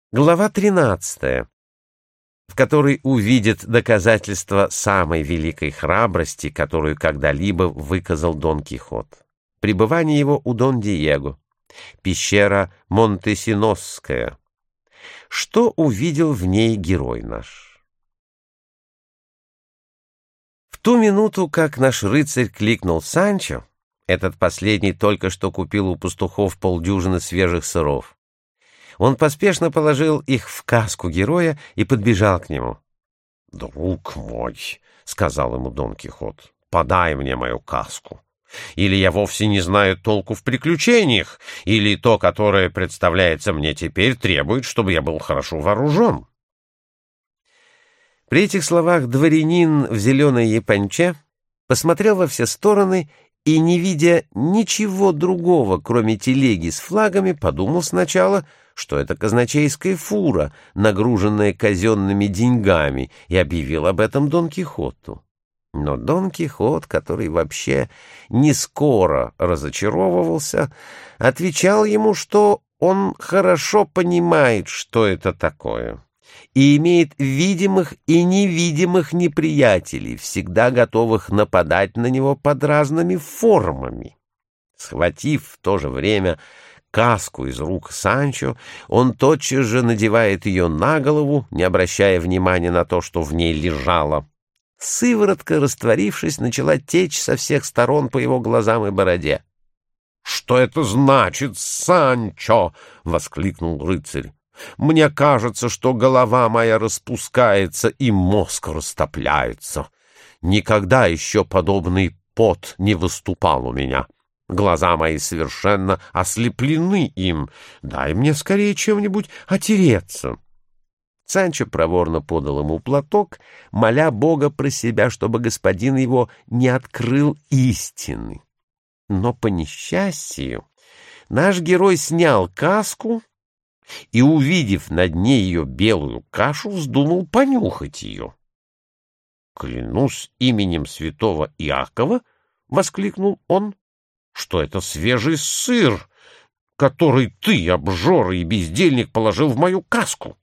Глава 13, в которой увидит доказательство самой великой храбрости, которую когда-либо выказал Дон Кихот. Пребывание его у Дон Диего. Пещера Монтесиносская. Что увидел в ней герой наш? В ту минуту, как наш рыцарь кликнул Санчо, этот последний только что купил у пастухов полдюжины свежих сыров. Он поспешно положил их в каску героя и подбежал к нему. — Друг мой, — сказал ему Дон Кихот, — подай мне мою каску. Или я вовсе не знаю толку в приключениях, или то, которое представляется мне теперь, требует, чтобы я был хорошо вооружен. При этих словах дворянин в зеленой японче посмотрел во все стороны и, не видя ничего другого, кроме телеги с флагами, подумал сначала, что это казначейская фура, нагруженная казенными деньгами, и объявил об этом Дон Кихоту. Но Дон Кихот, который вообще не скоро разочаровывался, отвечал ему, что он хорошо понимает, что это такое, и имеет видимых и невидимых неприятелей, всегда готовых нападать на него под разными формами. Схватив в то же время каску из рук Санчо, он тотчас же надевает ее на голову, не обращая внимания на то, что в ней лежало. Сыворотка, растворившись, начала течь со всех сторон по его глазам и бороде. — Что это значит, Санчо? — воскликнул рыцарь. — Мне кажется, что голова моя распускается и мозг растопляется. Никогда еще подобный пот не выступал у меня. Глаза мои совершенно ослеплены им. Дай мне скорее чем-нибудь отереться. Санчо проворно подал ему платок, моля Бога про себя, чтобы господин его не открыл истины. Но, по несчастью, наш герой снял каску и, увидев на дне ее белую кашу, вздумал понюхать ее. — Клянусь именем святого Иакова, — воскликнул он, — что это свежий сыр, который ты, обжора и бездельник, положил в мою каску.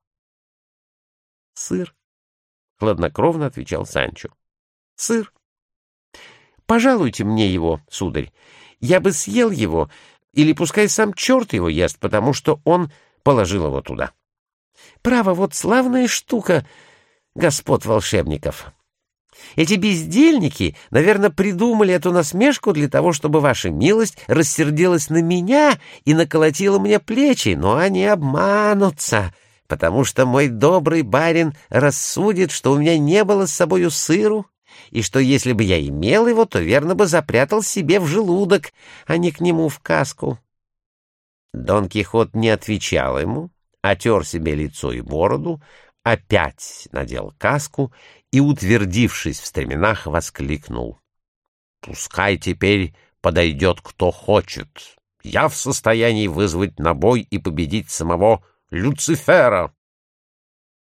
— Сыр, — хладнокровно отвечал Санчо. — Сыр. Пожалуйте мне его, сударь. Я бы съел его, или пускай сам черт его ест, потому что он положил его туда. Право, вот славная штука господ волшебников. Эти бездельники, наверное, придумали эту насмешку для того, чтобы ваша милость рассердилась на меня и наколотила мне плечи, но они обманутся, потому что мой добрый барин рассудит, что у меня не было с собою сыру, и что если бы я имел его, то верно бы запрятал себе в желудок, а не к нему в каску. Дон Кихот не отвечал ему, отер себе лицо и бороду, опять надел каску и, утвердившись в стременах, воскликнул: «Пускай теперь подойдет кто хочет. Я в состоянии вызвать на бой и победить самого Люцифера».